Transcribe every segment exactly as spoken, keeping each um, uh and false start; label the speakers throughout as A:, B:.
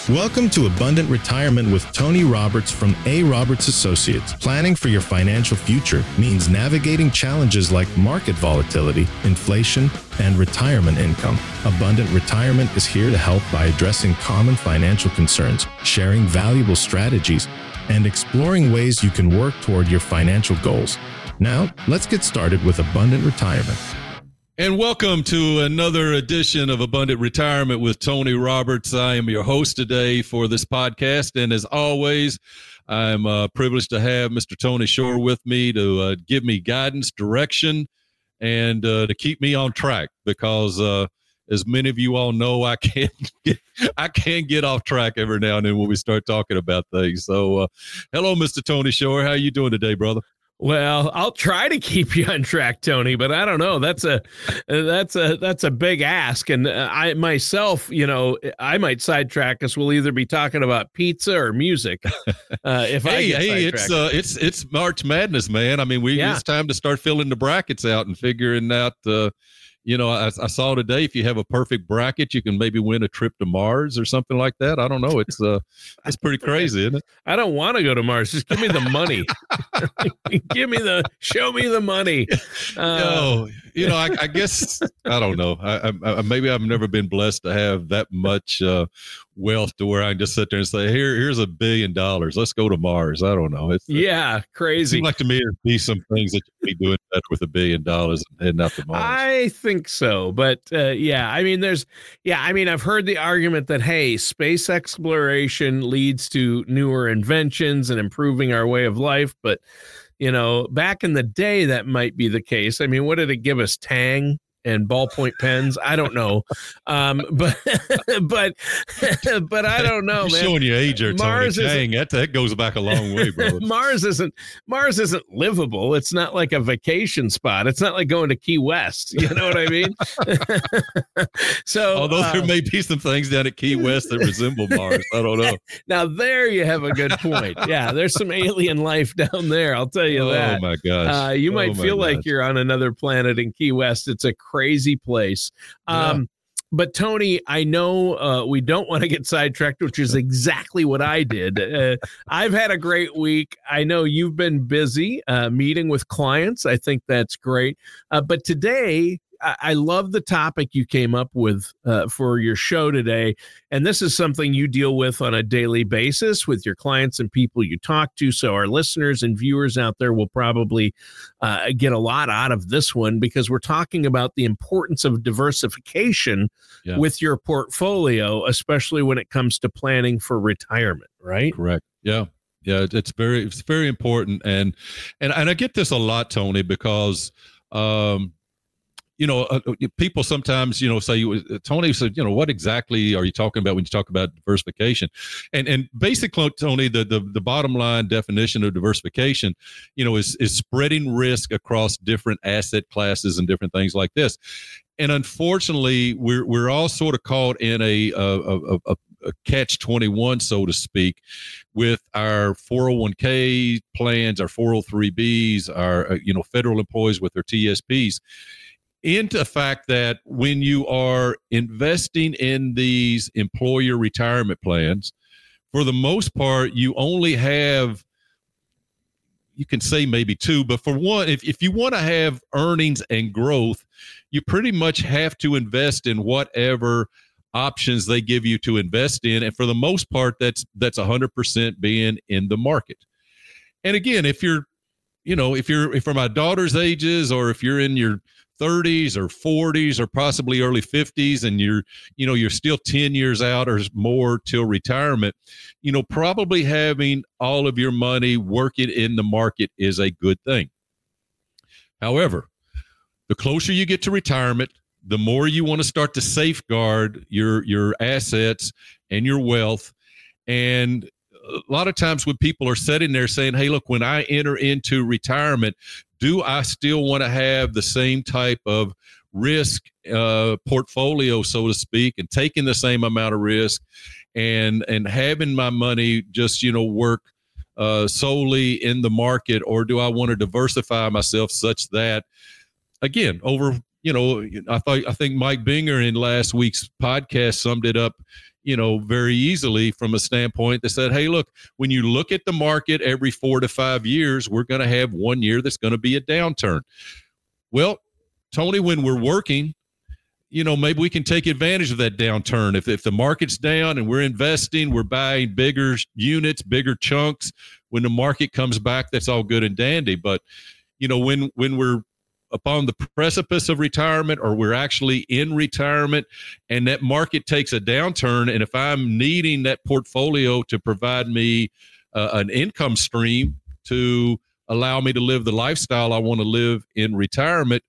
A: Welcome to Abundant Retirement with Tony Roberts from A. Roberts Associates. Planning for your financial future means navigating challenges like market volatility, inflation, and retirement income. Abundant Retirement is here to help by addressing common financial concerns, sharing valuable strategies, and exploring ways you can work toward your financial goals. Now, let's get started with Abundant Retirement.
B: And welcome to another edition of Abundant Retirement with Tony Roberts. I am your host today for this podcast. And as always, I'm uh, privileged to have Mister Tony Shore with me to uh, give me guidance, direction, and uh, to keep me on track because uh, as many of you all know, I can't get, I can get off track every now and then when we start talking about things. So uh, hello, Mister Tony Shore. How are you doing today, brother?
C: Well, I'll try to keep you on track, Tony, but I don't know. That's a that's a that's a big ask, and I myself, you know, I might sidetrack us. We'll either be talking about pizza or music. Uh, if
B: hey,
C: I get
B: hey, it's uh, it's it's March Madness, man. I mean, we yeah. it's time to start filling the brackets out and figuring out. Uh, You know, I, I saw today, if you have a perfect bracket, you can maybe win a trip to Mars or something like that. I don't know. It's uh, it's pretty crazy, isn't it?
C: I don't want to go to Mars. Just give me the money. Give me the, show me the money. Uh,
B: no, you know, I, I guess, I don't know. I, I, maybe I've never been blessed to have that much uh, wealth to where I can just sit there and say, here, here's a billion dollars. Let's go to Mars. I don't know. It's uh,
C: yeah, crazy.
B: It seems like to me there'd be some things that you'd be doing better with a billion dollars and heading out to Mars.
C: I think so, but uh, yeah, I mean, there's, yeah, I mean, I've heard the argument that, hey, space exploration leads to newer inventions and improving our way of life, but, you know, back in the day, that might be the case. I mean, what did it give us? Tang and ballpoint pens? I don't know. Um, but, but, but I don't know,
B: You're
C: man.
B: showing your age there, Tony. Dang, that, that goes back a long way, bro.
C: Mars isn't, Mars isn't livable. It's not like a vacation spot. It's not like going to Key West. You know what I mean? So,
B: although uh, there may be some things down at Key West that resemble Mars. I don't know.
C: Now there you have a good point. Yeah, there's some alien life down there. I'll tell you
B: oh,
C: that.
B: Oh my gosh.
C: Uh, you
B: oh
C: might feel
B: gosh.
C: like you're on another planet in Key West. It's a crazy place. Um, yeah. But Tony, I know uh, we don't want to get sidetracked, which is exactly what I did. Uh, I've had a great week. I know you've been busy uh, meeting with clients. I think that's great. Uh, but today, I-, I love the topic you came up with uh, for your show today. And this is something you deal with on a daily basis with your clients and people you talk to. So our listeners and viewers out there will probably uh, get a lot out of this one because we're talking about the importance of diversification yeah. with your portfolio, especially when it comes to planning for retirement, right?
B: Correct. Yeah. Yeah. It's very, it's very important. And, and, and I get this a lot, Tony, because, um, you know, uh, people sometimes, you know, say, Tony said, you know, what exactly are you talking about when you talk about diversification? And and basically, Tony, the, the the bottom line definition of diversification, you know, is is spreading risk across different asset classes and different things like this. And unfortunately, we're we're all sort of caught in a a, a, a a catch twenty-one, so to speak, with our four oh one k plans, our four oh three b's, our, you know, federal employees with their T S Ps. Into the fact that when you are investing in these employer retirement plans, for the most part, you only have, you can say maybe two, but for one, if, if you want to have earnings and growth, you pretty much have to invest in whatever options they give you to invest in. And for the most part, that's that's one hundred percent being in the market. And again, if you're, you know, if you're, if for my daughter's ages, or if you're in your thirties or forties or possibly early fifties and you're, you know, you're still ten years out or more till retirement, you know, probably having all of your money working in the market is a good thing. However, the closer you get to retirement, the more you want to start to safeguard your, your assets and your wealth. And a lot of times when people are sitting there saying, hey, look, when I enter into retirement, do I still want to have the same type of risk uh, portfolio, so to speak, and taking the same amount of risk and and having my money just, you know, work uh, solely in the market, or do I want to diversify myself such that, again, over, you know, I thought I think Mike Binger in last week's podcast summed it up, you know, very easily from a standpoint that said, hey, look, when you look at the market every four to five years, we're going to have one year that's going to be a downturn. Well, Tony, when we're working, you know, maybe we can take advantage of that downturn. If if the market's down and we're investing, we're buying bigger units, bigger chunks. When the market comes back, that's all good and dandy. But, you know, when when we're upon the precipice of retirement, or we're actually in retirement and that market takes a downturn, and if I'm needing that portfolio to provide me uh, an income stream to allow me to live the lifestyle I want to live in retirement,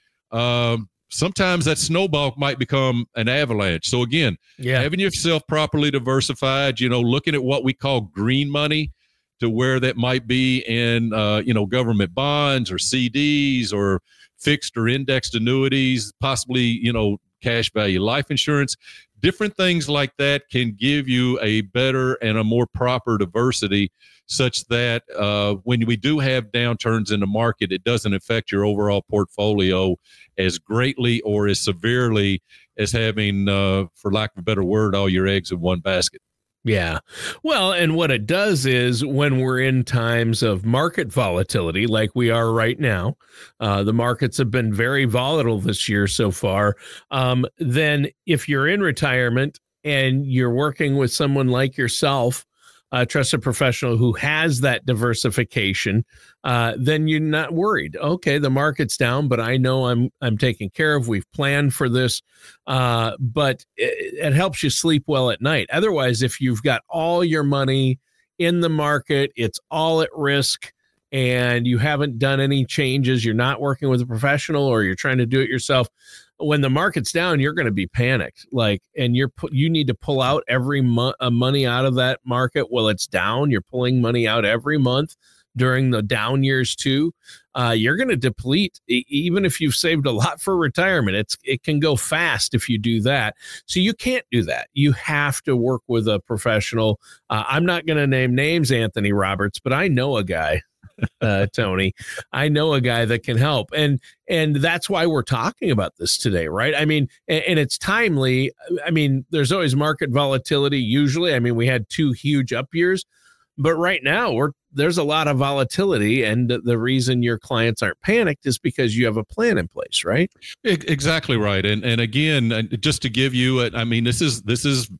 B: um, sometimes that snowball might become an avalanche. So again, yeah. having yourself properly diversified, you know, looking at what we call green money, to where that might be in, uh, you know, government bonds or C Ds or fixed or indexed annuities, possibly, you know, cash value life insurance. Different things like that can give you a better and a more proper diversity, such that uh, when we do have downturns in the market, it doesn't affect your overall portfolio as greatly or as severely as having, uh, for lack of a better word, all your eggs in one basket.
C: Yeah. Well, and what it does is when we're in times of market volatility, like we are right now, uh, the markets have been very volatile this year so far. Um, then if you're in retirement and you're working with someone like yourself, a trusted professional who has that diversification, uh, then you're not worried. Okay, the market's down, but I know I'm I'm taken care of. We've planned for this, uh, but it, it helps you sleep well at night. Otherwise, if you've got all your money in the market, it's all at risk, and you haven't done any changes, you're not working with a professional, or you're trying to do it yourself, when the market's down, you're going to be panicked. Like, and you're you need to pull out every month uh, money out of that market while it's down. You're pulling money out every month during the down years too. Uh, you're going to deplete, e- even if you've saved a lot for retirement. It's it can go fast if you do that. So you can't do that. You have to work with a professional. Uh, I'm not going to name names, Anthony Roberts, but I know a guy. uh, Tony, I know a guy that can help. And, and that's why we're talking about this today, right? I mean, and, and it's timely. I mean, there's always market volatility. Usually, I mean, we had two huge up years, but right now we're, there's a lot of volatility. And the reason your clients aren't panicked is because you have a plan in place, right?
B: Exactly right. And, and again, just to give you, a, I mean, this is, this is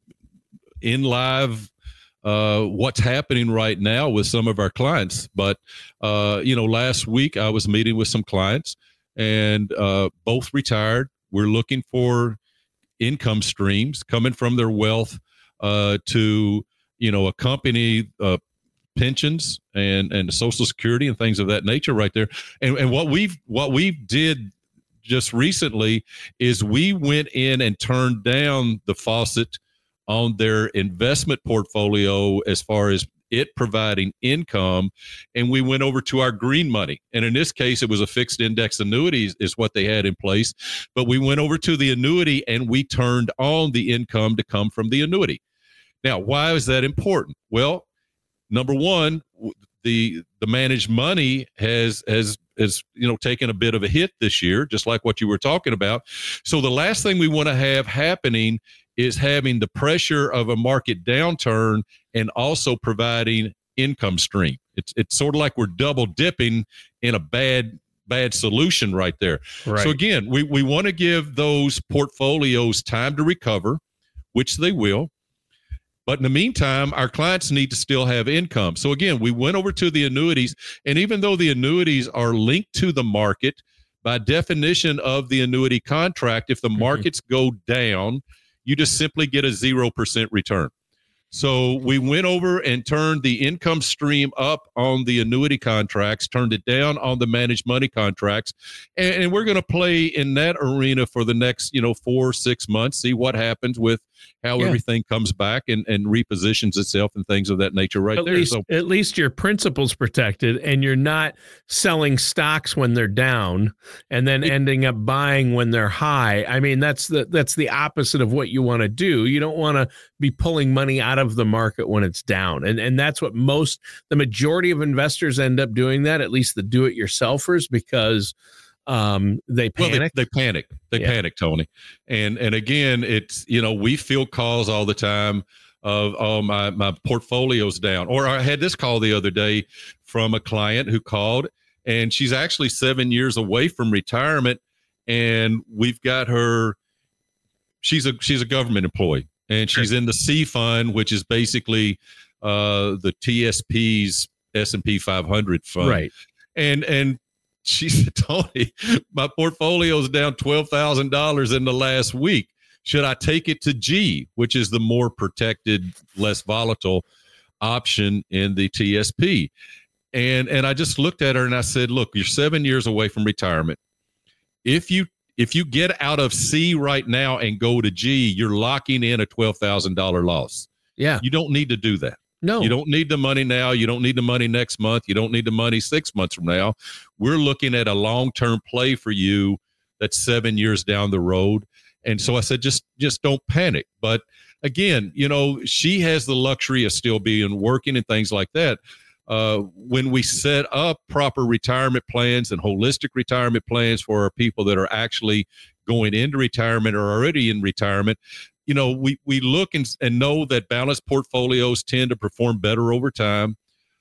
B: in live uh, what's happening right now with some of our clients. But, uh, you know, last week I was meeting with some clients, and uh, both retired. We're looking for income streams coming from their wealth uh, to, you know, accompany uh, pensions and, and Social Security and things of that nature right there. And, and what we've, what we did just recently is we went in and turned down the faucet on their investment portfolio as far as it providing income, and we went over to our green money. And in this case, it was a fixed index annuity is what they had in place. But we went over to the annuity and we turned on the income to come from the annuity. Now, why is that important? Well, number one, the the managed money has has has you know taken a bit of a hit this year, just like what you were talking about. So the last thing we want to have happening is having the pressure of a market downturn and also providing income stream. It's it's sort of like we're double dipping in a bad bad solution right there. Right. So again, we, we want to give those portfolios time to recover, which they will. But in the meantime, our clients need to still have income. So again, we went over to the annuities, and even though the annuities are linked to the market, by definition of the annuity contract, if the mm-hmm. markets go down, you just simply get a zero percent return. So we went over and turned the income stream up on the annuity contracts, turned it down on the managed money contracts. And, and we're going to play in that arena for the next, you know, four, six months, see what happens with how yeah. everything comes back and, and repositions itself and things of that nature right
C: at
B: there.
C: Least,
B: so
C: at least your principal's protected, and you're not selling stocks when they're down and then it, ending up buying when they're high. I mean, that's the, that's the opposite of what you want to do. You don't want to be pulling money out of the market when it's down. And, and that's what most, the majority of investors end up doing that, at least the do-it-yourselfers, because Um, they panic.
B: Well, they, they panic. They
C: Yeah.
B: panic, Tony. And and again, it's, you know, we field calls all the time of, oh, my, my portfolio's down. Or I had this call the other day from a client who called, and she's actually seven years away from retirement. And we've got her, she's a she's a government employee, and she's in the C fund, which is basically uh, the T S P's S and P five hundred fund.
C: Right.
B: And and she said, Tony, my portfolio is down twelve thousand dollars in the last week. Should I take it to G, which is the more protected, less volatile option in the T S P? And and I just looked at her and I said, look, you're seven years away from retirement. If you if you get out of C right now and go to G, you're locking in a twelve thousand dollars loss.
C: Yeah.
B: You don't need to do that.
C: No.
B: You don't need the money now. You don't need the money next month. You don't need the money six months from now. We're looking at a long-term play for you that's seven years down the road. And so I said, just just don't panic. But again, you know, she has the luxury of still being working and things like that. Uh, when we set up proper retirement plans and holistic retirement plans for our people that are actually going into retirement or already in retirement, you know, we, we look and, and know that balanced portfolios tend to perform better over time.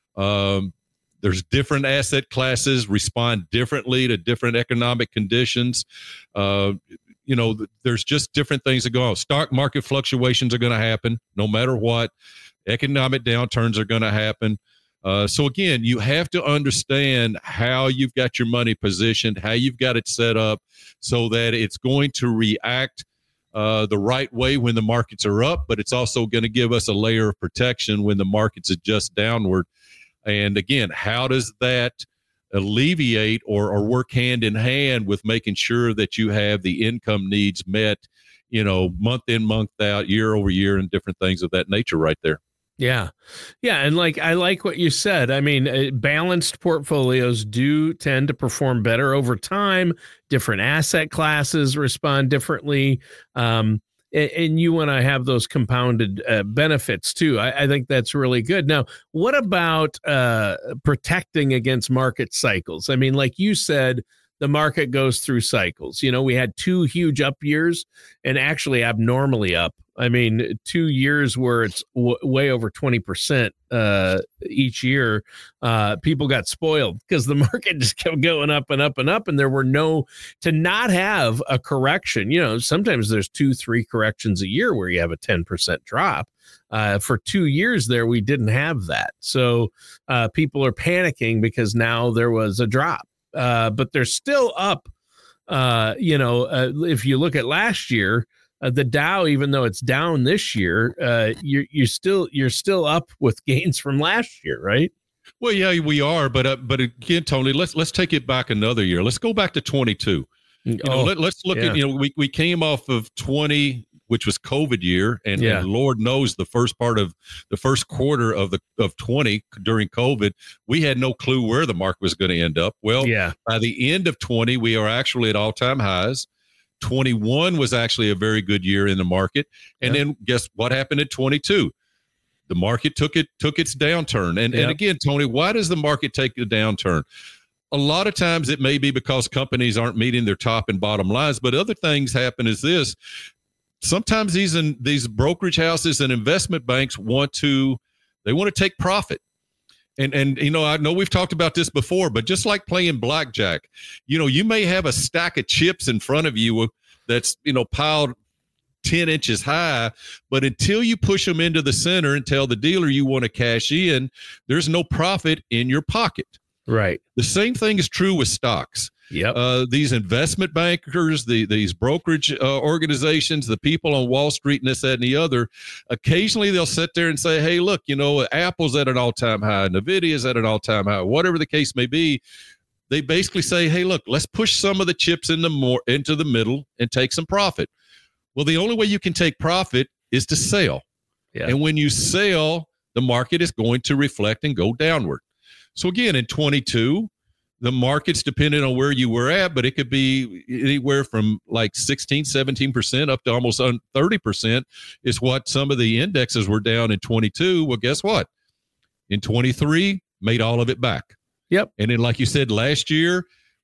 B: Um, there's different asset classes respond differently to different economic conditions. Uh, you know, there's just different things that go on. Stock market fluctuations are going to happen no matter what. Economic downturns are going to happen. Uh, so again, you have to understand how you've got your money positioned, how you've got it set up so that it's going to react uh, the right way when the markets are up, but it's also going to give us a layer of protection when the markets adjust downward. And again, how does that alleviate or, or work hand in hand with making sure that you have the income needs met, you know, month in, month out, year over year, and different things of that nature right there.
C: Yeah. Yeah. And like, I like what you said. I mean, uh, balanced portfolios do tend to perform better over time. Different asset classes respond differently. Um, and, and you want to have those compounded uh, benefits too. I, I think that's really good. Now, what about uh, protecting against market cycles? I mean, like you said, the market goes through cycles. You know, we had two huge up years and actually abnormally up. I mean, two years where it's w- way over twenty percent uh, each year. Uh, people got spoiled because the market just kept going up and up and up. And there were no, to not have a correction, you know, sometimes there's two, three corrections a year where you have a ten percent drop. Uh, for two years there, we didn't have that. So uh, people are panicking because now there was a drop. Uh, but they're still up. Uh, you know, uh, if you look at last year, uh, the Dow, even though it's down this year, uh, you're you're still you're still up with gains from last year, right?
B: Well, yeah, we are. But uh, but again, Tony, let's let's take it back another year. Let's go back to twenty-two. You know,
C: oh,
B: let, let's look
C: yeah.
B: at, you know, we, we came off of twenty, which was COVID year. And,
C: Yeah.
B: and Lord knows the first part of the first quarter of the of twenty during COVID, we had no clue where the market was going to end up. Well,
C: Yeah.
B: by the end of twenty, we are actually at all-time highs. twenty-one was actually a very good year in the market. And
C: Yeah.
B: then guess what happened in twenty-two? The market took it took its downturn. And,
C: Yeah.
B: and again, Tony, why does the market take a downturn? A lot of times it may be because companies aren't meeting their top and bottom lines, but other things happen is this. Sometimes these in, these brokerage houses and investment banks want to, they want to take profit. And, and, you know, I know we've talked about this before, but just like playing blackjack, you know, you may have a stack of chips in front of you that's, you know, piled ten inches high, but until you push them into the center and tell the dealer you want to cash in, there's no profit in your pocket.
C: Right.
B: The same thing is true with stocks.
C: Yep.
B: Uh, these investment bankers, the these brokerage uh, organizations, the people on Wall Street and this, that, and the other, occasionally they'll sit there and say, hey, look, you know, Apple's at an all-time high, NVIDIA's at an all-time high, whatever the case may be. They basically say, hey, look, let's push some of the chips in the more into the middle and take some profit. Well, the only way you can take profit is to sell.
C: Yeah.
B: And when you sell, the market is going to reflect and go downward. So again, in twenty-two, the market's dependent on where you were at, but it could be anywhere from like sixteen, seventeen percent up to almost thirty percent is what some of the indexes were down in twenty-two. Well, guess what? In twenty-three, made all of it back.
C: Yep.
B: And then, like you said, last year,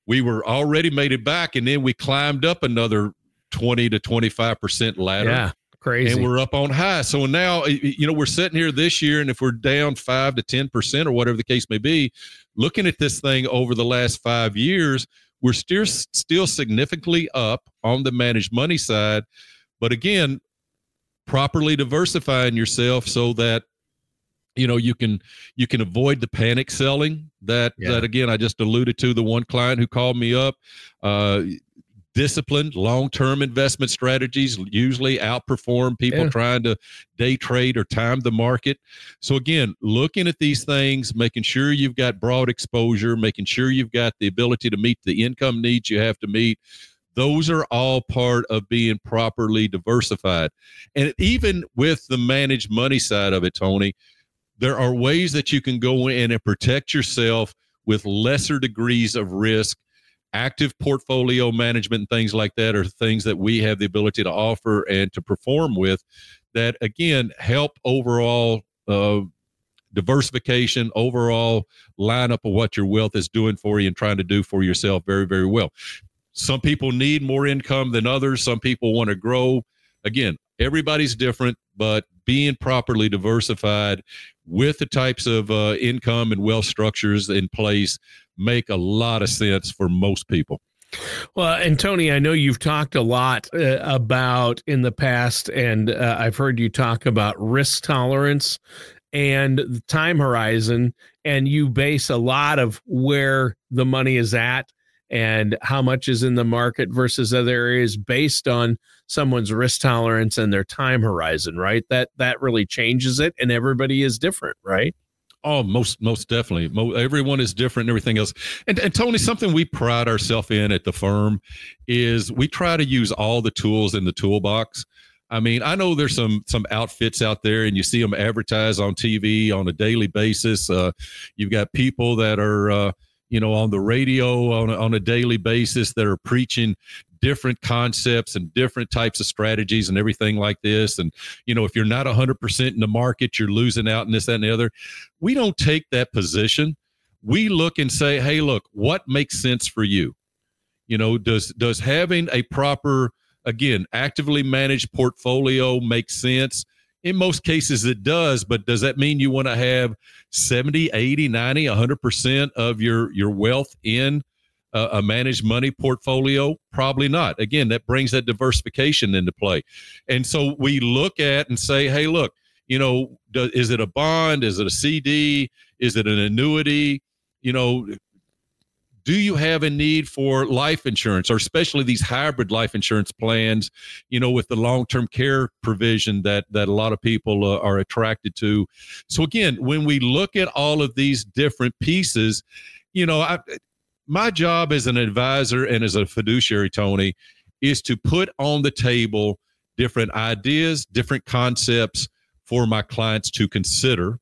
B: we were already made it back, and then we climbed up another twenty to twenty-five percent ladder.
C: Yeah, crazy.
B: And we're up on high. So now, you know, we're sitting here this year, and if we're down five to ten percent or whatever the case may be, looking at this thing over the last five years, we're still still significantly up on the managed money side. But again, properly diversifying yourself so that, you know, you can you can avoid the panic selling that yeah. that again I just alluded to. The one client who called me up, uh, disciplined long-term investment strategies usually outperform people yeah. trying to day trade or time the market. So again, looking at these things, making sure you've got broad exposure, making sure you've got the ability to meet the income needs you have to meet. Those are all part of being properly diversified. And even with the managed money side of it, Tony, there are ways that you can go in and protect yourself with lesser degrees of risk. Active portfolio management and things like that are things that we have the ability to offer and to perform with that, again, help overall uh, diversification, overall lineup of what your wealth is doing for you and trying to do for yourself very, very well. Some people need more income than others. Some people want to grow. Again, everybody's different, but being properly diversified with the types of uh, income and wealth structures in place make a lot of sense for most people.
C: Well, and Tony, I know you've talked a lot uh, about in the past, and uh, I've heard you talk about risk tolerance and the time horizon, and you base a lot of where the money is at and how much is in the market versus other areas based on someone's risk tolerance and their time horizon, right? That that really changes it, and everybody is different, right?
B: Oh, most most definitely. Mo- everyone is different and everything else. And, and Tony, something we pride ourselves in at the firm is we try to use all the tools in the toolbox. I mean, I know there's some some outfits out there, and you see them advertised on T V on a daily basis. Uh, you've got people that are, uh, you know, on the radio on a, on a daily basis that are preaching different concepts and different types of strategies and everything like this. And, you know, if you're not one hundred percent in the market, you're losing out in this, that, and the other. We don't take that position. We look and say, hey, look, what makes sense for you? You know, does does having a proper, again, actively managed portfolio make sense? In most cases, it does, but does that mean you want to have seventy, eighty, ninety, one hundred percent of your, your wealth in a, a managed money portfolio? Probably not. Again, that brings that diversification into play. And so we look at and say, hey, look, you know, do, is it a bond? Is it a C D? Is it an annuity? You know, do you have a need for life insurance, or especially these hybrid life insurance plans, you know, with the long-term care provision that that a lot of people uh, are attracted to? So again, when we look at all of these different pieces, you know, I, my job as an advisor and as a fiduciary, Tony, is to put on the table different ideas, different concepts for my clients to consider,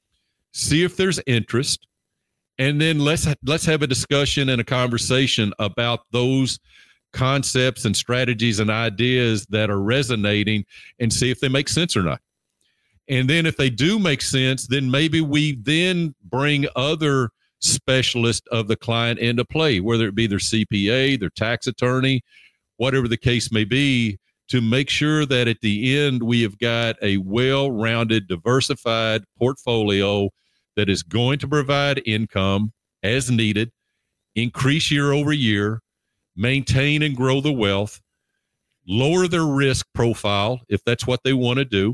B: see if there's interest. And then let's let's have a discussion and a conversation about those concepts and strategies and ideas that are resonating, and see if they make sense or not. And then if they do make sense, then maybe we then bring other specialists of the client into play, whether it be their C P A, their tax attorney, whatever the case may be, to make sure that at the end we have got a well-rounded, diversified portfolio that is going to provide income as needed, increase year over year, maintain and grow the wealth, lower their risk profile if that's what they want to do,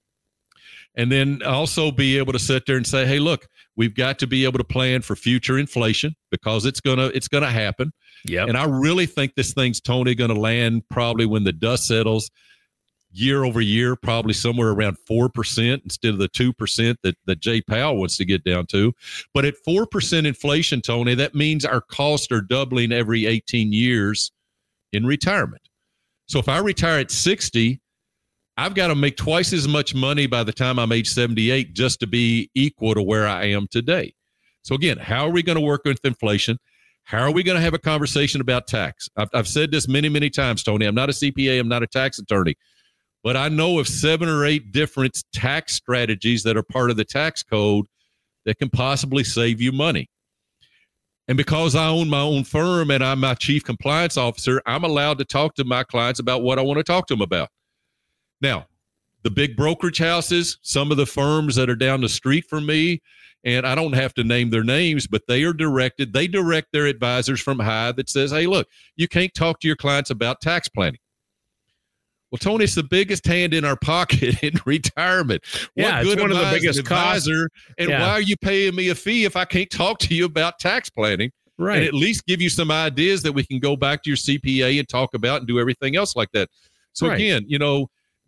B: and then also be able to sit there and say, hey, look, we've got to be able to plan for future inflation because it's gonna it's gonna happen.
C: Yeah.
B: And I really think this thing's, Tony, going to land probably when the dust settles, year over year, probably somewhere around four percent instead of the two percent that, that Jay Powell wants to get down to. But at four percent inflation, Tony, that means our costs are doubling every eighteen years in retirement. So if I retire at sixty, I've got to make twice as much money by the time I'm age seventy-eight just to be equal to where I am today. So again, how are we going to work with inflation? How are we going to have a conversation about tax? I've, I've said this many, many times, Tony. I'm not a C P A. I'm not a tax attorney. But I know of seven or eight different tax strategies that are part of the tax code that can possibly save you money. And because I own my own firm and I'm my chief compliance officer, I'm allowed to talk to my clients about what I want to talk to them about. Now, the big brokerage houses, some of the firms that are down the street from me, and I don't have to name their names, but they are directed, they direct their advisors from high that says, hey, look, you can't talk to your clients about tax planning. Well, Tony, it's the biggest hand in our pocket in retirement.
C: Yeah,
B: what
C: it's
B: good
C: one of the
B: advisor-
C: biggest
B: advisor,
C: costs.
B: and
C: Yeah.
B: why are you paying me a fee if I can't talk to you about tax planning?
C: Right.
B: And at least give you some ideas that we can go back to your C P A and talk about and do everything else like that. So
C: Right.
B: again, you know,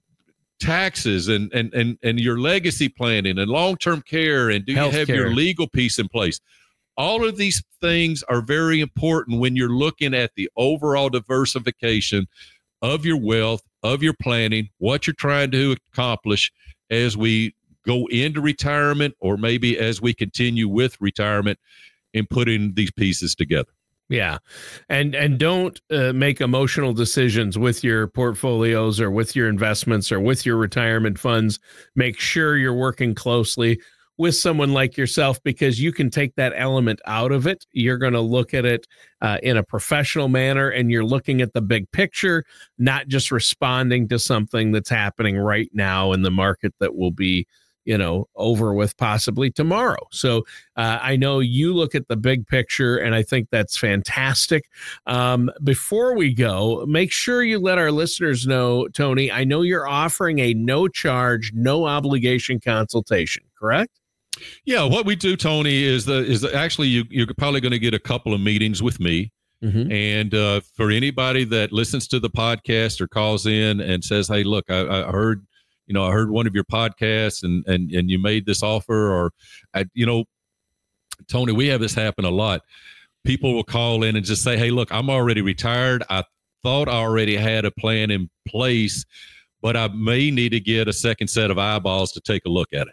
B: taxes and and and and your legacy planning and long-term care, and do you have your
C: Healthcare.
B: legal piece in place? All of these things are very important when you're looking at the overall diversification of your wealth, of your planning, what you're trying to accomplish as we go into retirement, or maybe as we continue with retirement, and putting these pieces together.
C: Yeah. And and don't uh, make emotional decisions with your portfolios or with your investments or with your retirement funds. Make sure you're working closely with someone like yourself, because you can take that element out of it. You're going to look at it uh, in a professional manner, and you're looking at the big picture, not just responding to something that's happening right now in the market that will be, you know, over with possibly tomorrow. So uh, I know you look at the big picture, and I think that's fantastic. Um, before we go, make sure you let our listeners know, Tony, I know you're offering a no charge, no obligation consultation, correct?
B: Yeah, what we do, Tony, is the is the, actually you, you're probably going to get a couple of meetings with me.
C: Mm-hmm.
B: And uh, for anybody that listens to the podcast or calls in and says, hey, look, I, I heard, you know, I heard one of your podcasts and and and you made this offer, or, I, you know, Tony, we have this happen a lot. People will call in and just say, hey, look, I'm already retired. I thought I already had a plan in place, but I may need to get a second set of eyeballs to take a look at it.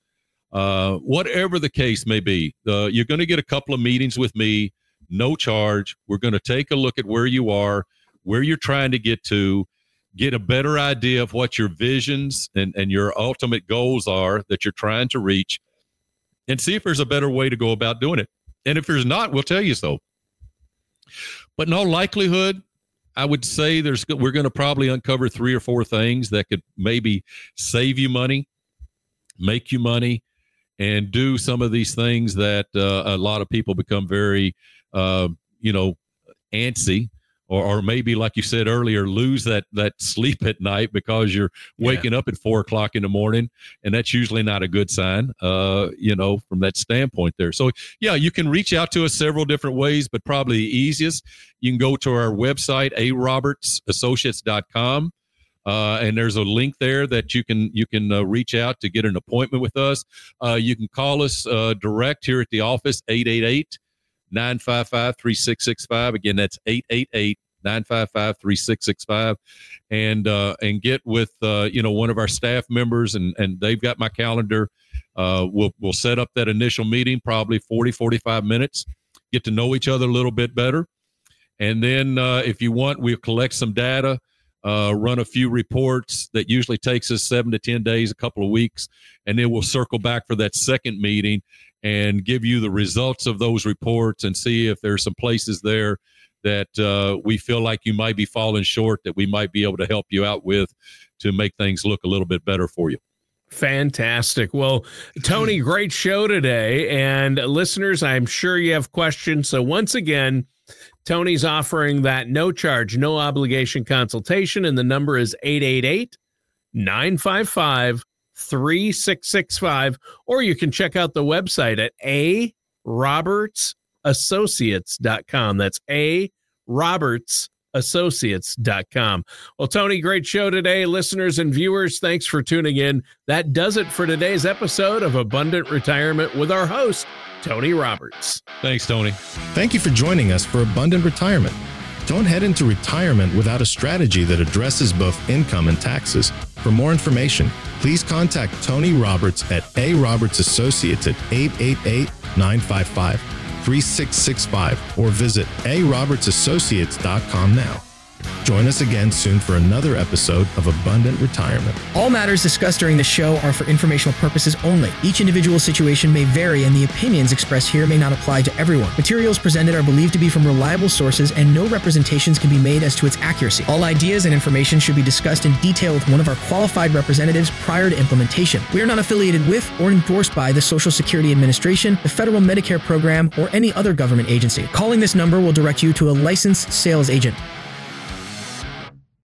B: Uh, whatever the case may be, uh, you're going to get a couple of meetings with me, no charge. We're going to take a look at where you are, where you're trying to get to, get a better idea of what your visions and, and your ultimate goals are that you're trying to reach, and see if there's a better way to go about doing it. And if there's not, we'll tell you so. But in all likelihood, I would say there's we're going to probably uncover three or four things that could maybe save you money, make you money, and do some of these things that uh, a lot of people become very, uh, you know, antsy, or, or maybe, like you said earlier, lose that that sleep at night because you're waking yeah. up at four o'clock in the morning, and that's usually not a good sign, uh, you know, from that standpoint there. So, yeah, you can reach out to us several different ways, but probably the easiest, you can go to our website, a roberts associates dot com. Uh, and there's a link there that you can you can uh, reach out to get an appointment with us. Uh, you can call us uh, direct here at the office, eight eight eight, nine five five, three six six five. Again, that's eight eight eight, nine five five, three six six five. And uh, and get with uh, you know one of our staff members, and, and they've got my calendar. Uh, we'll we'll set up that initial meeting, probably forty, forty-five minutes, get to know each other a little bit better. And then uh, if you want, we'll collect some data. Uh, run a few reports that usually takes us seven to ten days, a couple of weeks, and then we'll circle back for that second meeting and give you the results of those reports and see if there's some places there that uh, we feel like you might be falling short, that we might be able to help you out with to make things look a little bit better for you.
C: Fantastic. Well, Tony, great show today. And listeners, I'm sure you have questions. So once again, Tony's offering that no charge, no obligation consultation, and the number is eight eight eight, nine five five, three six six five, or you can check out the website at a roberts associates dot com. That's a roberts associates dot com. Well, Tony, great show today. Listeners and viewers, thanks for tuning in. That does it for today's episode of Abundant Retirement with our host, Tony Roberts.
B: Thanks, Tony.
A: Thank you for joining us for Abundant Retirement. Don't head into retirement without a strategy that addresses both income and taxes. For more information, please contact Tony Roberts at A Roberts Associates at eight eight eight, nine five five, three six six five or visit a roberts associates dot com now. Join us again soon for another episode of Abundant Retirement.
D: All matters discussed during the show are for informational purposes only. Each individual situation may vary, and the opinions expressed here may not apply to everyone. Materials presented are believed to be from reliable sources, and no representations can be made as to its accuracy. All ideas and information should be discussed in detail with one of our qualified representatives prior to implementation. We are not affiliated with or endorsed by the Social Security Administration, the Federal Medicare Program, or any other government agency. Calling this number will direct you to a licensed sales agent.